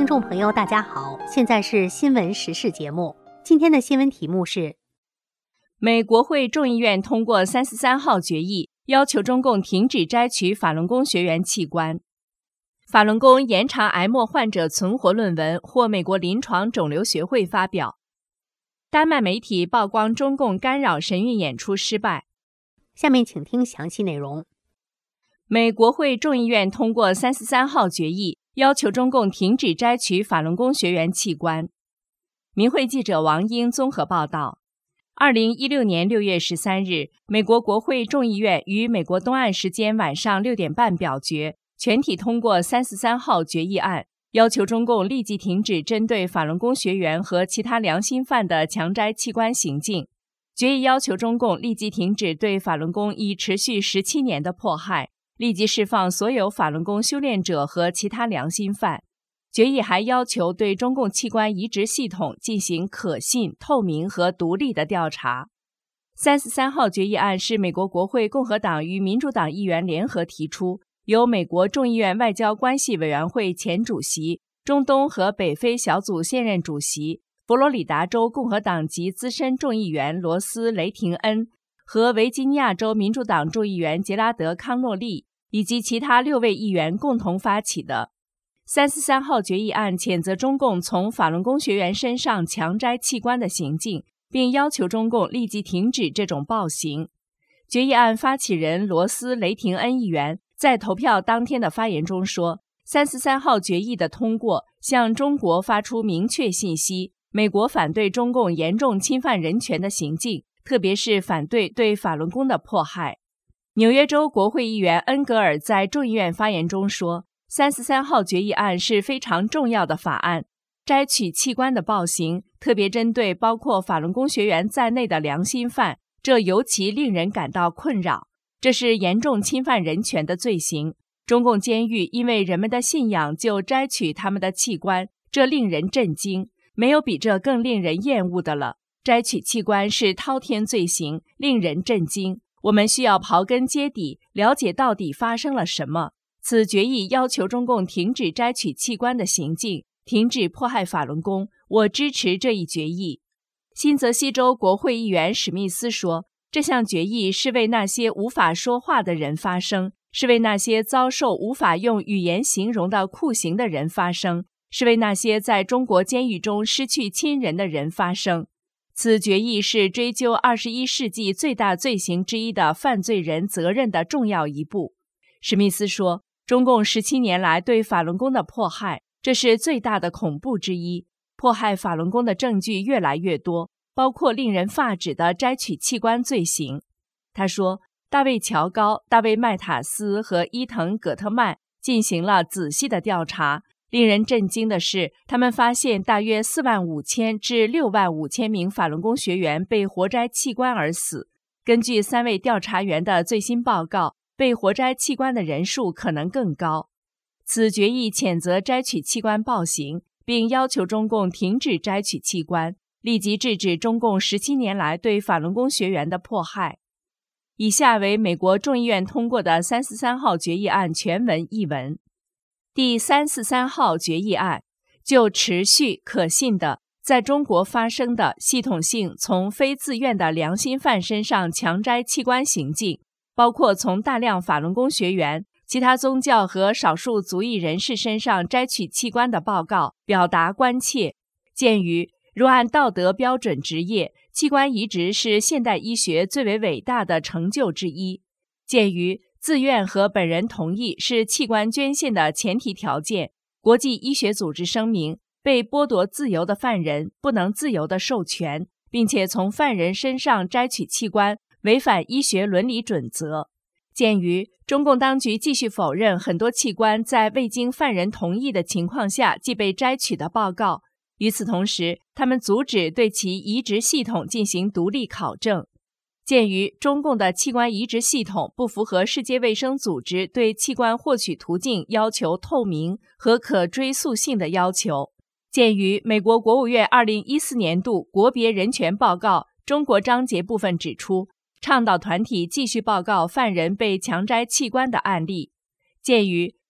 听众朋友，大家好，现在是新闻时事节目。今天的新闻题目是： 美国会众议院通过343号决议，要求中共停止摘取法轮功学员器官。法轮功延长癌末患者存活论文获美国临床肿瘤学会发表。丹麦媒体曝光中共干扰神韵演出失败。 下面请听详细内容。 美国会众议院通过343号决议，要求中共停止摘取法轮功学员器官。民汇记者王英综合报道。2016年6月13日，美国国会众议院于美国东岸时间晚上6点半表决，全体通过343号决议案，要求中共立即停止针对法轮功学员和其他良心犯的强摘器官行径。决议要求中共立即停止对法轮功已持续17年的迫害，立即释放所有法轮功修炼者和其他良心犯。决议还要求对中共器官移植系统进行可信、透明和独立的调查。343号决议案是美国国会共和党与民主党议员联合提出，由美国众议院外交关系委员会前主席、中东和北非小组现任主席、佛罗里达州共和党籍资深众议员罗斯·雷廷恩和维吉尼亚州民主党众议员杰拉德·康诺利以及其他6位议员共同发起的。343号决议案谴责中共从法轮功学员身上强摘器官的行径，并要求中共立即停止这种暴行。决议案发起人罗斯·雷廷恩议员在投票当天的发言中说，343号决议的通过向中国发出明确信息，美国反对中共严重侵犯人权的行径，特别是反对对法轮功的迫害。纽约州国会议员恩格尔在众议院发言中说，343号决议案是非常重要的法案。摘取器官的暴行，特别针对包括法轮功学员在内的良心犯，这尤其令人感到困扰。这是严重侵犯人权的罪行。中共监狱因为人们的信仰就摘取他们的器官，这令人震惊。没有比这更令人厌恶的了。摘取器官是滔天罪行，令人震惊。我们需要刨根揭底，了解到底发生了什么。此决议要求中共停止摘取器官的行径，停止迫害法轮功。我支持这一决议。新泽西州国会议员史密斯说，这项决议是为那些无法说话的人发声，是为那些遭受无法用语言形容的酷刑的人发声，是为那些在中国监狱中失去亲人的人发声。此决议是追究21世纪最大罪行之一的犯罪人责任的重要一步。史密斯说，中共17年来对法轮功的迫害，这是最大的恐怖之一。迫害法轮功的证据越来越多，包括令人发指的摘取器官罪行。他说，大卫·乔高、大卫·麦塔斯和伊藤·葛特曼进行了仔细的调查。令人震惊的是，他们发现大约45000至65000名法轮功学员被活摘器官而死。根据3位调查员的最新报告，被活摘器官的人数可能更高。此决议谴责摘取器官暴行，并要求中共停止摘取器官，立即制止中共17年来对法轮功学员的迫害。以下为美国众议院通过的343号决议案全文译文。第343号决议案就持续可信的在中国发生的系统性从非自愿的良心犯身上强摘器官行径，包括从大量法轮功学员、其他宗教和少数族裔人士身上摘取器官的报告表达关切。鉴于如按道德标准执业，器官移植是现代医学最为伟大的成就之一。鉴于自愿和本人同意是器官捐献的前提条件，国际医学组织声明，被剥夺自由的犯人不能自由地授权，并且从犯人身上摘取器官违反医学伦理准则。鉴于中共当局继续否认很多器官在未经犯人同意的情况下即被摘取的报告，与此同时，他们阻止对其移植系统进行独立考证。鉴于中共的器官移植系统不符合世界卫生组织对器官获取途径要求透明和可追溯性的要求，鉴于美国国务院2014年度国别人权报告中国章节部分指出，倡导团体继续报告犯人被强摘器官的案例，鉴于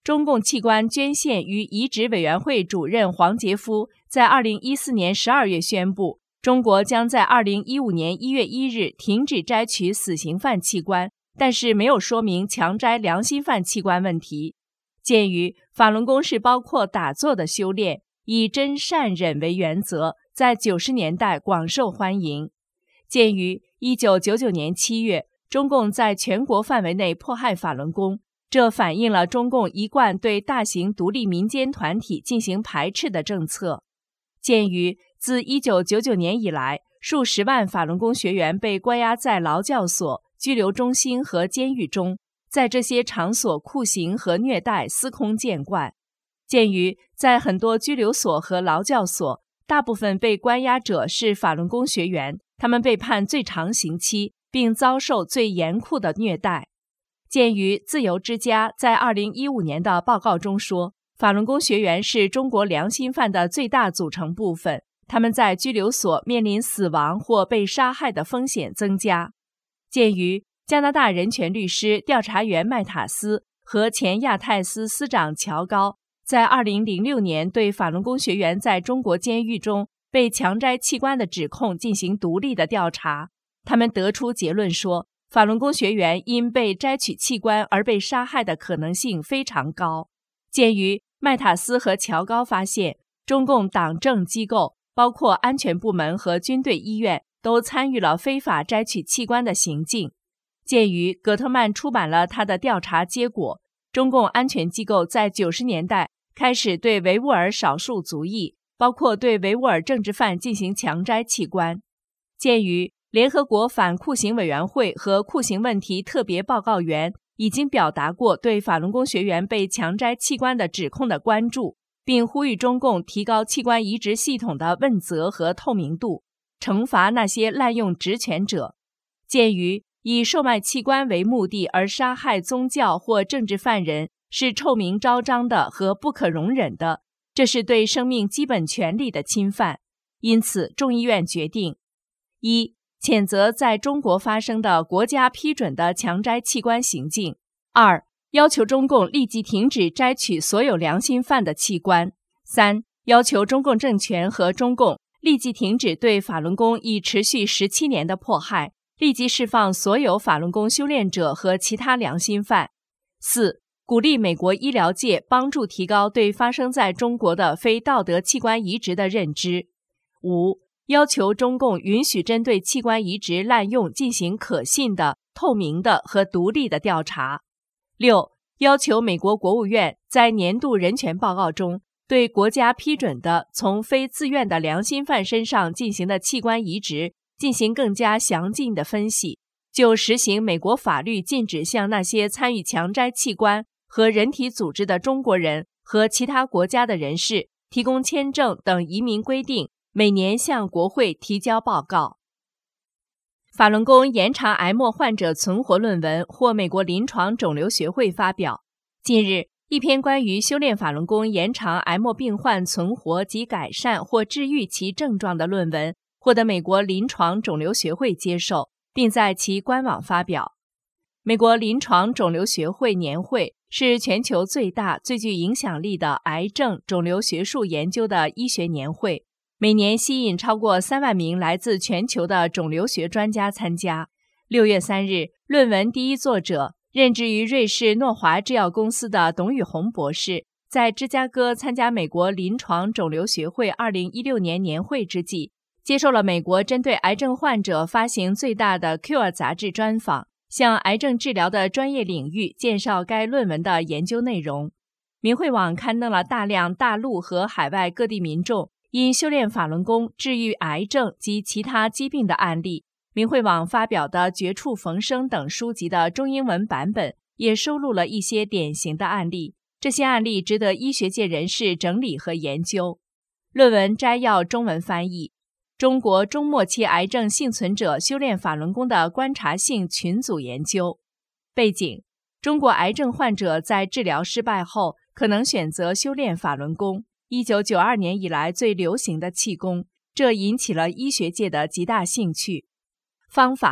中共器官捐献与移植委员会主任黄杰夫在2014年12月宣布，中国将在2015年1月1日停止摘取死刑犯器官，但是没有说明强摘良心犯器官问题。鉴于法轮功是包括打坐的修炼，以真善忍为原则，在90年代广受欢迎。鉴于1999年7月，中共在全国范围内迫害法轮功，这反映了中共一贯对大型独立民间团体进行排斥的政策。鉴于自1999年以来，数十万法轮功学员被关押在劳教所、拘留中心和监狱中，在这些场所酷刑和虐待司空见惯。鉴于在很多拘留所和劳教所，大部分被关押者是法轮功学员，他们被判最长刑期，并遭受最严酷的虐待。鉴于自由之家在2015年的报告中说，法轮功学员是中国良心犯的最大组成部分，他们在拘留所面临死亡或被杀害的风险增加。鉴于加拿大人权律师调查员麦塔斯和前亚太司司长乔高在2006年对法轮功学员在中国监狱中被强摘器官的指控进行独立的调查，他们得出结论说，法轮功学员因被摘取器官而被杀害的可能性非常高。鉴于麦塔斯和乔高发现，中共党政机构，包括安全部门和军队医院，都参与了非法摘取器官的行径。鉴于葛特曼出版了他的调查结果，中共安全机构在90年代开始对维吾尔少数族裔，包括对维吾尔政治犯进行强摘器官。鉴于联合国反酷刑委员会和酷刑问题特别报告员已经表达过对法轮功学员被强摘器官的指控的关注，并呼吁中共提高器官移植系统的问责和透明度，惩罚那些滥用职权者。鉴于以售卖器官为目的而杀害宗教或政治犯人是臭名昭彰的和不可容忍的，这是对生命基本权利的侵犯。因此，众议院决定：一、谴责在中国发生的国家批准的强摘器官行径；二、要求中共立即停止摘取所有良心犯的器官；三、要求中共政权和中共立即停止对法轮功已持续17年的迫害，立即释放所有法轮功修炼者和其他良心犯；四、鼓励美国医疗界帮助提高对发生在中国的非道德器官移植的认知；五、要求中共允许针对器官移植滥用进行可信的、透明的和独立的调查；六、要求美国国务院在年度人权报告中对国家批准的从非自愿的良心犯身上进行的器官移植进行更加详尽的分析，就实行美国法律禁止向那些参与强摘器官和人体组织的中国人和其他国家的人士提供签证等移民规定，每年向国会提交报告。法轮功延长癌末患者存活论文获美国临床肿瘤学会发表。近日，一篇关于修炼法轮功延长癌末病患存活及改善或治愈其症状的论文获得美国临床肿瘤学会接受，并在其官网发表。美国临床肿瘤学会年会是全球最大、最具影响力的癌症肿瘤学术研究的医学年会，每年吸引超过3万名来自全球的肿瘤学专家参加。6月3日，论文第一作者、任职于瑞士诺华制药公司的董宇红博士，在芝加哥参加美国临床肿瘤学会2016年年会之际，接受了美国针对癌症患者发行最大的 Cure 杂志专访，向癌症治疗的专业领域介绍该论文的研究内容。明慧网刊登了大量大陆和海外各地民众因修炼法轮功治愈癌症及其他疾病的案例。明慧网发表的《绝处逢生》等书籍的中英文版本也收录了一些典型的案例，这些案例值得医学界人士整理和研究。论文摘要中文翻译：中国中末期癌症幸存者修炼法轮功的观察性群组研究。背景：中国癌症患者在治疗失败后可能选择修炼法轮功，1992年以来最流行的气功，这引起了医学界的极大兴趣。方法：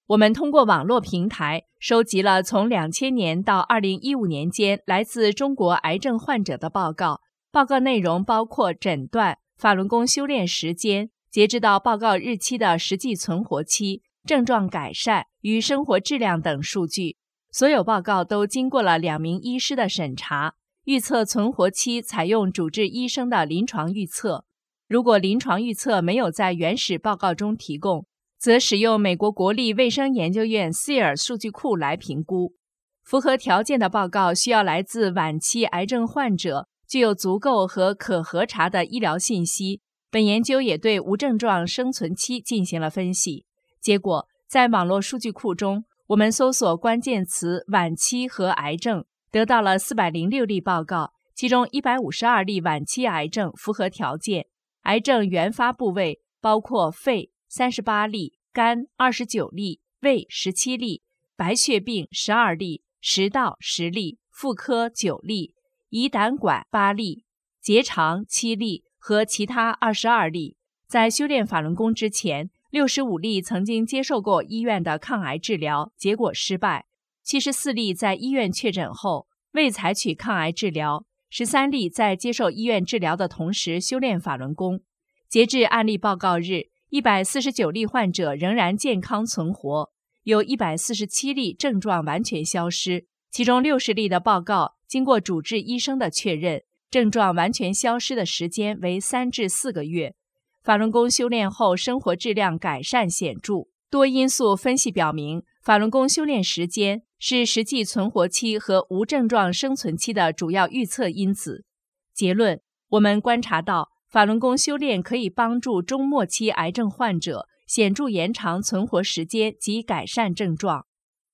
我们通过网络平台收集了从2000年到2015年间来自中国癌症患者的报告，报告内容包括诊断、法轮功修炼时间、截止到报告日期的实际存活期、症状改善与生活质量等数据。所有报告都经过了2名医师的审查，预测存活期采用主治医生的临床预测。如果临床预测没有在原始报告中提供，则使用美国国立卫生研究院 SEER 数据库来评估。符合条件的报告需要来自晚期癌症患者，具有足够和可核查的医疗信息。本研究也对无症状生存期进行了分析。结果，在网络数据库中，我们搜索关键词晚期和癌症，得到了406例报告，其中152例晚期癌症符合条件，癌症原发部位包括肺38例、肝29例、胃17例、白血病12例、食道10例、妇科9例、胰胆管8例、结肠7例和其他22例。在修炼法轮功之前，65例曾经接受过医院的抗癌治疗，结果失败；74例在医院确诊后未采取抗癌治疗；13例在接受医院治疗的同时修炼法轮功。截至案例报告日，149例患者仍然健康存活，有147例症状完全消失，其中60例的报告经过主治医生的确认，症状完全消失的时间为3至4个月。法轮功修炼后生活质量改善显著。多因素分析表明，法轮功修炼时间是实际存活期和无症状生存期的主要预测因子。结论，我们观察到法轮功修炼可以帮助中末期癌症患者显著延长存活时间及改善症状。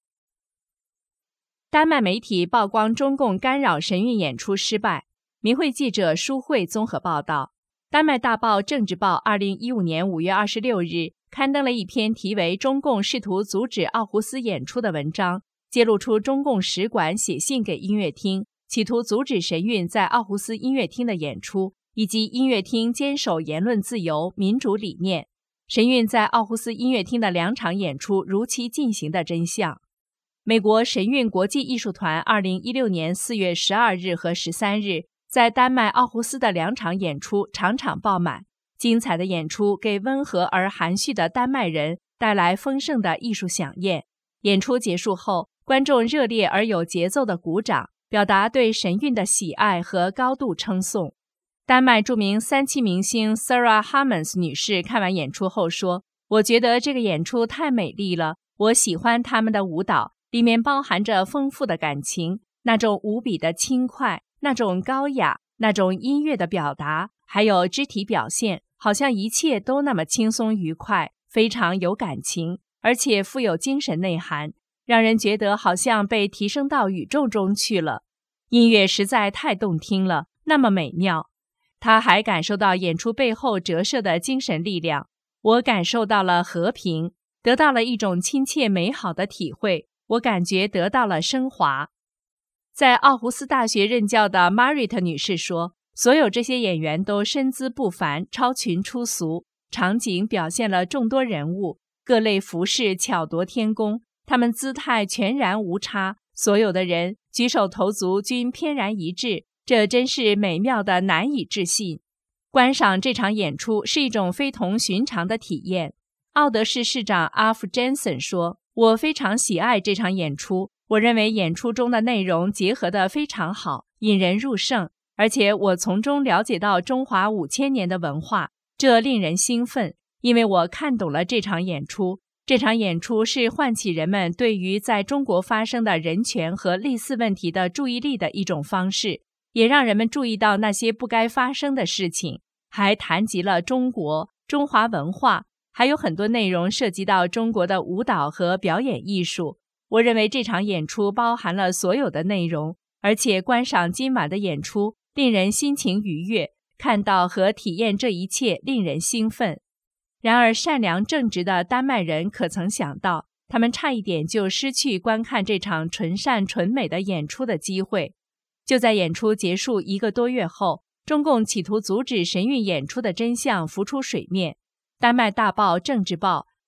丹麦媒体曝光中共干扰神韵演出失败。民会记者舒慧综合报道。丹麦大报《政治报》2015年5月26日刊登了一篇题为《中共试图阻止奥胡斯演出》的文章，揭露出中共使馆写信给音乐厅，企图阻止神韵在奥胡斯音乐厅的演出，以及音乐厅坚守言论自由、民主理念。神韵在奥胡斯音乐厅的2场演出如期进行的真相。美国神韵国际艺术团2016年4月12日和13日在丹麦奥胡斯的2场演出场场爆满，精彩的演出给温和而含蓄的丹麦人带来丰盛的艺术飨宴。演出结束后，观众热烈而有节奏的鼓掌，表达对神韵的喜爱和高度称颂。丹麦著名3栖明星 Sarah Hammons 女士看完演出后说：“我觉得这个演出太美丽了，我喜欢他们的舞蹈，里面包含着丰富的感情，那种无比的轻快，那种高雅，那种音乐的表达，还有肢体表现，好像一切都那么轻松愉快，非常有感情，而且富有精神内涵，让人觉得好像被提升到宇宙中去了。音乐实在太动听了，那么美妙。”他还感受到演出背后折射的精神力量。我感受到了和平，得到了一种亲切美好的体会，我感觉得到了升华。在奥胡斯大学任教的 Marit 女士说，所有这些演员都身姿不凡，超群出俗，场景表现了众多人物，各类服饰巧夺天工，他们姿态全然无差，所有的人举手投足均翩然一致，这真是美妙的难以置信。观赏这场演出是一种非同寻常的体验。奥德市市长阿夫珍森说，我非常喜爱这场演出，我认为演出中的内容结合得非常好，引人入胜，而且我从中了解到中华5000年的文化，这令人兴奋，因为我看懂了这场演出。这场演出是唤起人们对于在中国发生的人权和类似问题的注意力的一种方式，也让人们注意到那些不该发生的事情，还谈及了中国、中华文化，还有很多内容涉及到中国的舞蹈和表演艺术。我认为这场演出包含了所有的内容，而且观赏今晚的演出令人心情愉悦，看到和体验这一切令人兴奋。然而善良正直的丹麦人可曾想到，他们差一点就失去观看这场纯善纯美的演出的机会。就在演出结束1个多月后，中共企图阻止神韵演出的真相浮出水面。丹麦大报《政治报》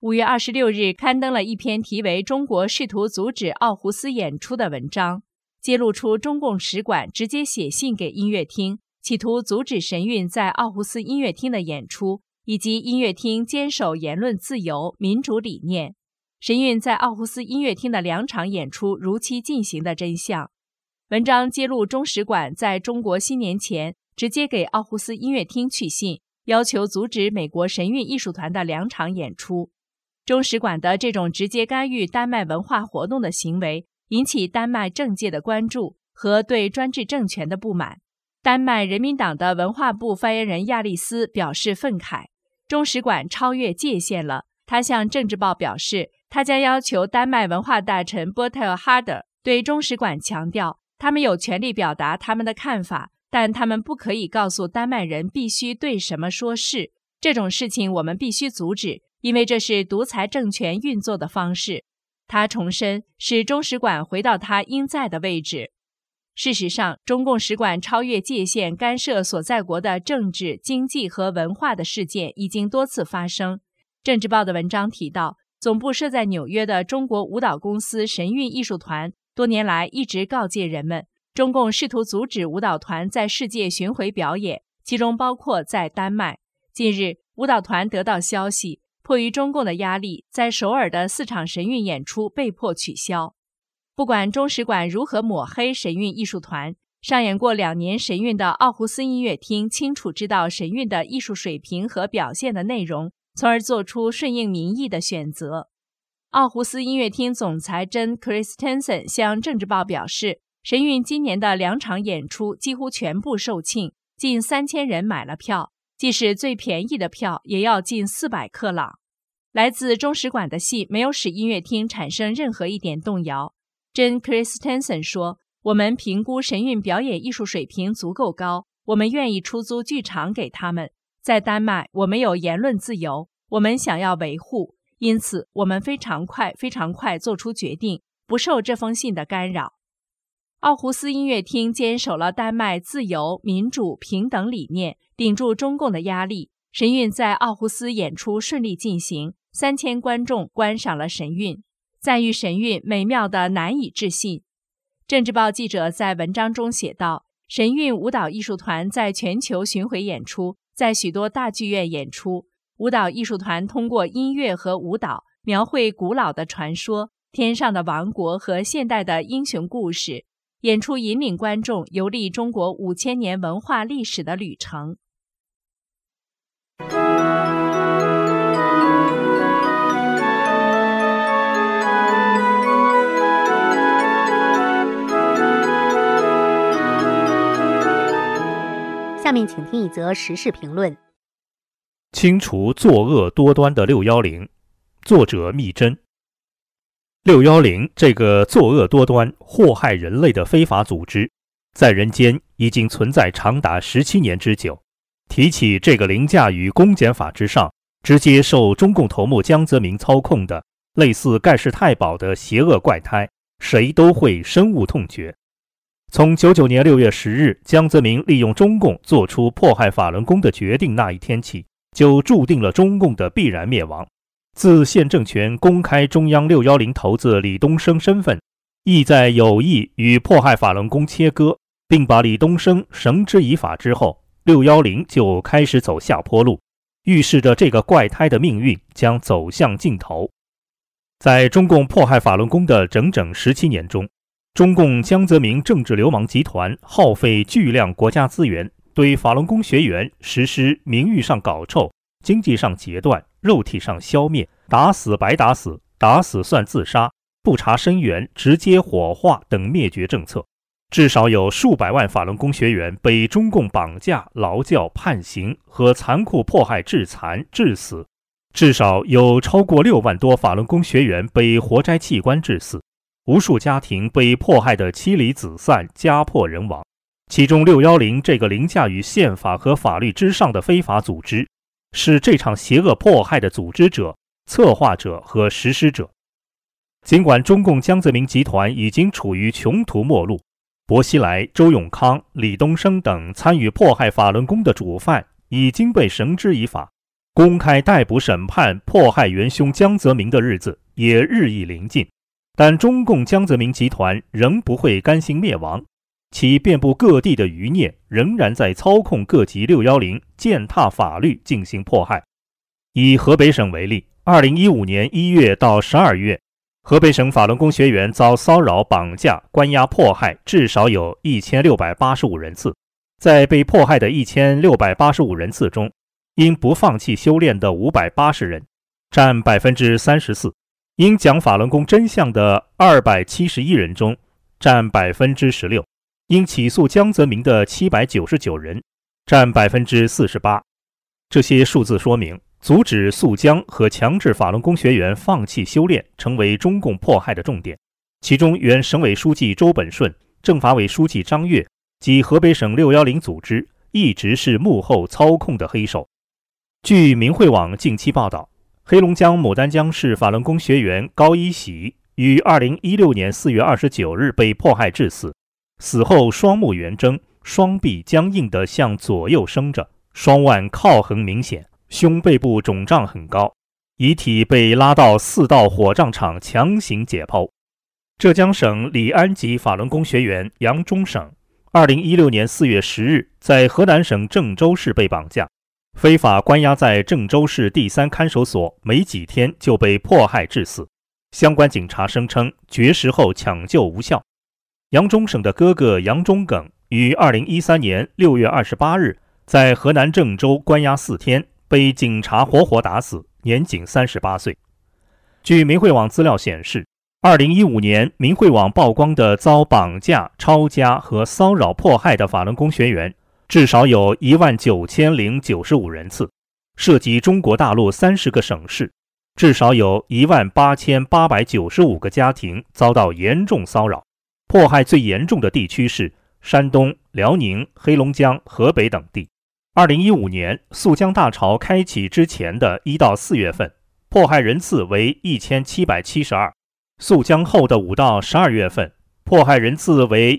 5月26日刊登了一篇题为《中国试图阻止奥胡斯演出》的文章，揭露出中共使馆直接写信给音乐厅，企图阻止神韵在奥胡斯音乐厅的演出，以及音乐厅坚守言论自由、民主理念。神韵在奥胡斯音乐厅的2场演出如期进行的真相。文章揭露中使馆在中国新年前直接给奥胡斯音乐厅去信，要求阻止美国神韵艺术团的2场演出。中使馆的这种直接干预丹麦文化活动的行为，引起丹麦政界的关注和对专制政权的不满。丹麦人民党的文化部发言人亚历斯表示愤慨，中使馆超越界限了。他向政治报表示，他将要求丹麦文化大臣波特尔哈德对中使馆强调，他们有权利表达他们的看法，但他们不可以告诉丹麦人必须对什么说是。这种事情我们必须阻止，因为这是独裁政权运作的方式。他重申，使中使馆回到他应在的位置。事实上，中共使馆超越界限干涉所在国的政治、经济和文化的事件已经多次发生。政治报的文章提到，总部设在纽约的中国舞蹈公司神韵艺术团多年来一直告诫人们，中共试图阻止舞蹈团在世界巡回表演，其中包括在丹麦。近日，舞蹈团得到消息，迫于中共的压力，在首尔的4场神韵演出被迫取消。不管中使馆如何抹黑神韵艺术团，上演过2年神韵的奥胡斯音乐厅清楚知道神韵的艺术水平和表现的内容，从而做出顺应民意的选择。奥胡斯音乐厅总裁珍·克里斯滕森向政治报表示，神韵今年的2场演出几乎全部售罄，近3000人买了票，即使最便宜的票也要近400克朗。来自中使馆的信没有使音乐厅产生任何一点动摇。珍·克里斯滕森说，我们评估神韵表演艺术水平足够高，我们愿意出租剧场给他们。在丹麦，我们有言论自由，我们想要维护，因此我们非常快做出决定，不受这封信的干扰。奥胡斯音乐厅坚守了丹麦自由、民主、平等理念，顶住中共的压力。神韵在奥胡斯演出顺利进行，3000观众观赏了神韵，赞誉神韵美妙的难以置信。政治报记者在文章中写道，神韵舞蹈艺术团在全球巡回演出，在许多大剧院演出。舞蹈艺术团通过音乐和舞蹈描绘古老的传说、天上的王国和现代的英雄故事，演出引领观众游历中国5000年文化历史的旅程。 下面请听一则时事评论。 清除作恶多端的610，作者密侦。610这个作恶多端、祸害人类的非法组织，在人间已经存在长达17年之久。提起这个凌驾于公检法之上，直接受中共头目江泽民操控的类似盖世太保的邪恶怪胎，谁都会深恶痛绝。从99年6月10日江泽民利用中共做出迫害法轮功的决定那一天起，就注定了中共的必然灭亡。自现政权公开中央610头子李东生身份，意在有意与迫害法轮功切割，并把李东生绳之以法之后，610就开始走下坡路，预示着这个怪胎的命运将走向尽头。在中共迫害法轮功的整整17年中，中共江泽民政治流氓集团耗费巨量国家资源，对法轮功学员实施名誉上搞臭、经济上截断、肉体上消灭、打死白打死、打死算自杀、不查生源直接火化等灭绝政策。至少有数百万法轮功学员被中共绑架、劳教、判刑和残酷迫害致残、致死。至少有超过6万多法轮功学员被活摘器官致死。无数家庭被迫害得妻离子散、家破人亡。其中610这个凌驾于宪法和法律之上的非法组织，是这场邪恶迫害的组织者、策划者和实施者。尽管中共江泽民集团已经处于穷途末路，薄熙来、周永康、李东生等参与迫害法轮功的主犯已经被绳之以法， 公开逮捕审判迫害元凶江泽民的日子也日益临近，但中共江泽民集团仍不会甘心灭亡，其遍布各地的余孽仍然在操控各级610，践踏法律进行迫害。以河北省为例，2015年1月到12月，河北省法轮功学员遭骚扰、绑架、关押、迫害至少有1685人次。在被迫害的1685人次中，因不放弃修炼的580人，占34%；因讲法轮功真相的271人中，占16%；因起诉江泽民的799人，占48%。这些数字说明，阻止肃江和强制法轮功学员放弃修炼成为中共迫害的重点。其中，原省委书记周本顺、政法委书记张越及河北省610组织一直是幕后操控的黑手。据明慧网近期报道，黑龙江牡丹江市法轮功学员高一喜于2016年4月29日被迫害致死，死后双目圆睁，双臂僵硬地向左右伸着，双腕靠横明显，胸背部肿胀很高，遗体被拉到4道火葬场强行解剖。浙江省礼安籍法轮功学员杨忠省2016年4月10日在河南省郑州市被绑架，非法关押在郑州市第3看守所，没几天就被迫害致死。相关警察声称绝食后抢救无效。杨忠省的哥哥杨忠耿于2013年6月28日在河南郑州关押4天，被警察活活打死，年仅38岁。据明慧网资料显示，2015年明慧网曝光的遭绑架、抄家和骚扰迫害的法轮功学员至少有19095人次，涉及中国大陆30个省市，至少有18895个家庭遭到严重骚扰。迫害最严重的地区是山东、辽宁、黑龙江、河北等地。2015年肃江大潮开启之前的1到4月份，迫害人次为1772。肃江后的5到12月份，迫害人次为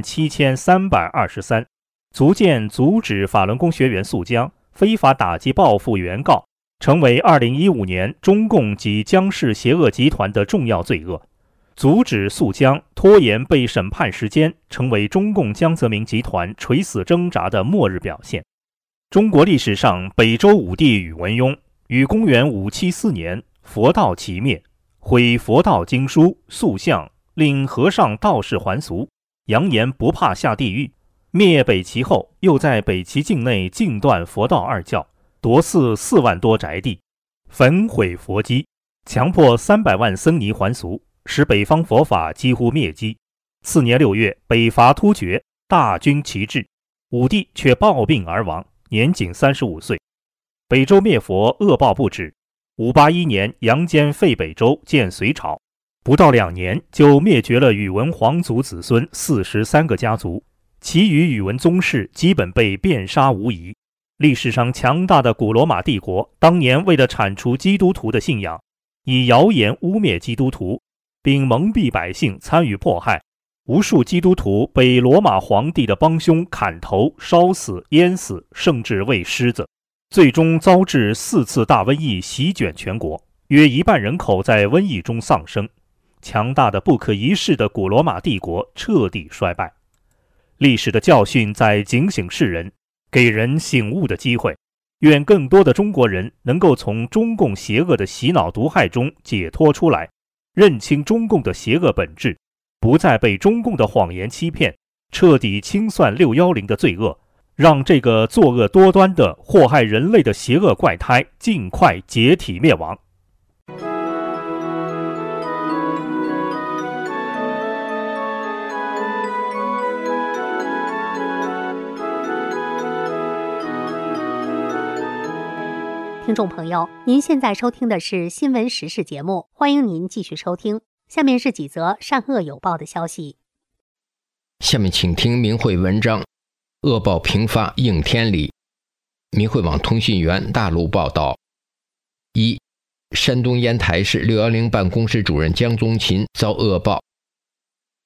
17323，足见阻止法轮功学员肃江、非法打击报复原告成为2015年中共及江氏邪恶集团的重要罪恶。阻止肃江、拖延被审判时间，成为中共江泽民集团垂死挣扎的末日表现。中国历史上北周武帝宇文邕于公元574年佛道齐灭，毁佛道经书、塑像，令和尚道士还俗，扬言不怕下地狱。灭北齐后，又在北齐境内禁断佛道二教，夺寺4万多宅地，焚毁佛基，强迫300万僧尼还俗，使北方佛法几乎灭迹。次年6月，北伐突厥，大军齐至，武帝却暴病而亡，年仅35岁。北周灭佛恶报不止，581年杨坚废北周，建隋朝，不到2年就灭绝了宇文皇族子孙43个家族，其余宇文宗室基本被遍杀无疑。历史上强大的古罗马帝国当年为了铲除基督徒的信仰，以谣言污蔑基督徒，并蒙蔽百姓参与迫害，无数基督徒被罗马皇帝的帮凶砍头、烧死、淹死，甚至喂狮子，最终遭致4次大瘟疫席卷全国，约1半人口在瘟疫中丧生。强大的不可一世的古罗马帝国彻底衰败。历史的教训在警醒世人，给人醒悟的机会。愿更多的中国人能够从中共邪恶的洗脑毒害中解脱出来，认清中共的邪恶本质，不再被中共的谎言欺骗，彻底清算610的罪恶，让这个作恶多端的祸害人类的邪恶怪胎尽快解体灭亡。 听众朋友，您现在收听的是新闻时事节目，欢迎您继续收听。下面是几则善恶有报的消息。 下面请听明慧文章：恶报频发应天理。明慧网通讯员大陆报道：一、山东烟台市610办公室主任江宗勤遭恶报。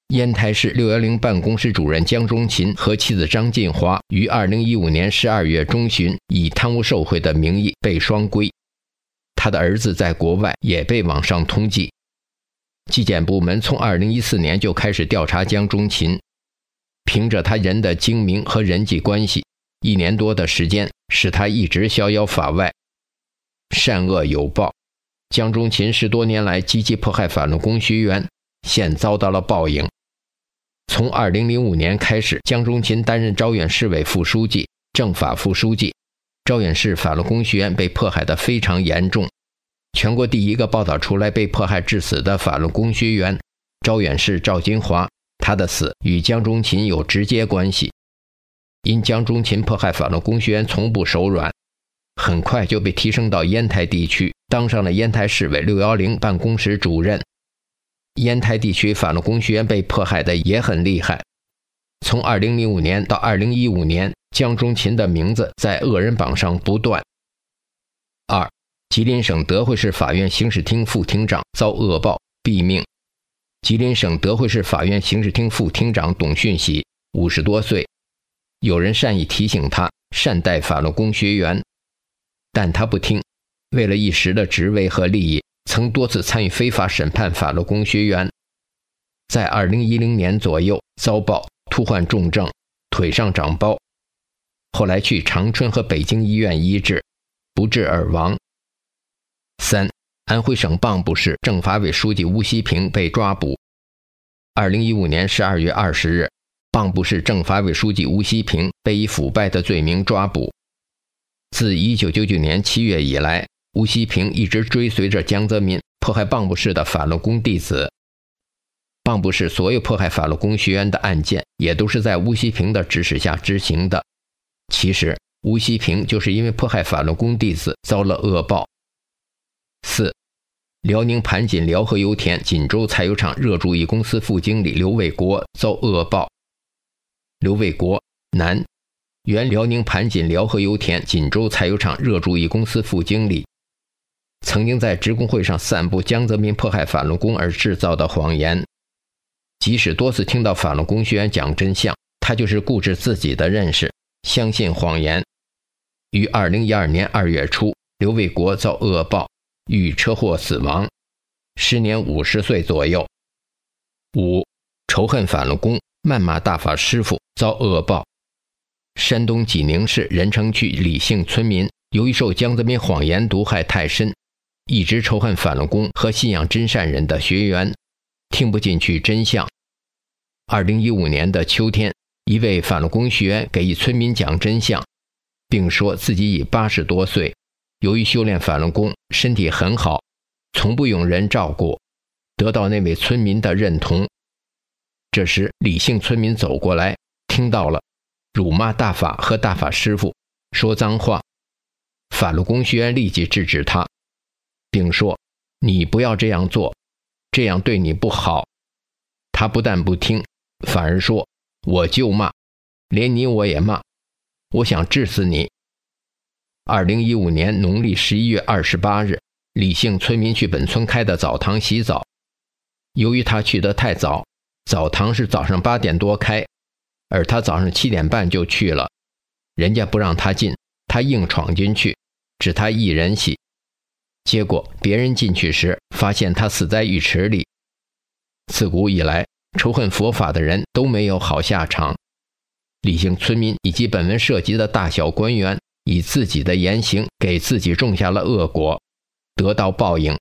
烟台市610办公室主任江中勤和妻子张进华于2015年12月中旬以贪污受贿的名义被双规，他的儿子在国外也被网上通缉。纪检部门从2014年就开始调查江中勤，凭着他人的精明和人际关系，1年多的时间使他一直逍遥法外。善恶有报，江中勤10多年来积极迫害法轮功学员，现遭到了报应。从2005年开始，江中勤担任招远市委副书记、政法副书记，招远市法轮功学员被迫害得非常严重。全国第一个报道出来被迫害致死的法轮功学员招远市赵金华，他的死与江中勤有直接关系。因江中勤迫害法轮功学员从不手软，很快就被提升到烟台地区，当上了烟台市委610办公室主任。烟台地区法轮功学员被迫害的也很厉害。从2005年到2015年，江中勤的名字在恶人榜上不断。2. 吉林省德惠市法院刑事厅副厅长遭恶报毙命。吉林省德惠市法院刑事厅副厅长董训喜50多岁，有人善意提醒他善待法轮功学员，但他不听，为了一时的职位和利益，曾多次参与非法审判法轮功学员。在2010年左右遭报突患重症，腿上长包，后来去长春和北京医院医治，不治而亡。3. 安徽省蚌埠市政法委书记吴锡平被抓捕。2015年12月20日，蚌埠市政法委书记吴锡平被以腐败的罪名抓捕。自1999年7月以来，吴锡平一直追随着江泽民迫害蚌埠市的法轮功弟子。蚌埠市所有迫害法轮功学员的案件也都是在吴锡平的指使下执行的。其实吴锡平就是因为迫害法轮功弟子遭了恶报。4. 辽宁盘锦辽河油田锦州采油厂热注意公司副经理刘卫国遭恶报。刘卫国，男，原辽宁盘锦辽河油田锦州采油厂热注意公司副经理，曾经在职工会上散布江泽民迫害法轮功而制造的谎言。即使多次听到法轮功学员讲真相，他就是固执自己的认识，相信谎言。于2012年2月初，刘卫国遭恶报，遇车祸死亡，时年50岁左右。5. 仇恨法轮功，谩骂大法师父遭恶报。山东济宁市任城区李姓村民由于受江泽民谎言毒害太深，一直仇恨法轮功和信仰真善人的学员，听不进去真相。2015年的秋天，一位法轮功学员给一村民讲真相，并说自己已80多岁，由于修炼法轮功，身体很好，从不用人照顾，得到那位村民的认同。这时李姓村民走过来，听到了，辱骂大法和大法师父，说脏话。法轮功学员立即制止他，并说你不要这样做，这样对你不好。他不但不听，反而说我就骂，连你我也骂，我想治死你。2015年农历11月28日，李姓村民去本村开的澡堂洗澡，由于他去得太早，澡堂是早上8点多开，而他早上7点半就去了，人家不让他进，他硬闯进去，只他一人洗。结果别人进去时发现他死在浴池里。自古以来，仇恨佛法的人都没有好下场。李姓村民以及本文涉及的大小官员，以自己的言行给自己种下了恶果，得到报应。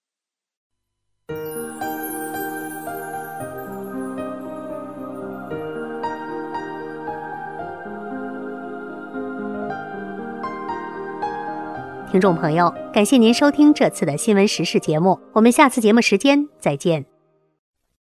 听众朋友，感谢您收听这次的新闻时事节目，我们下次节目时间再见。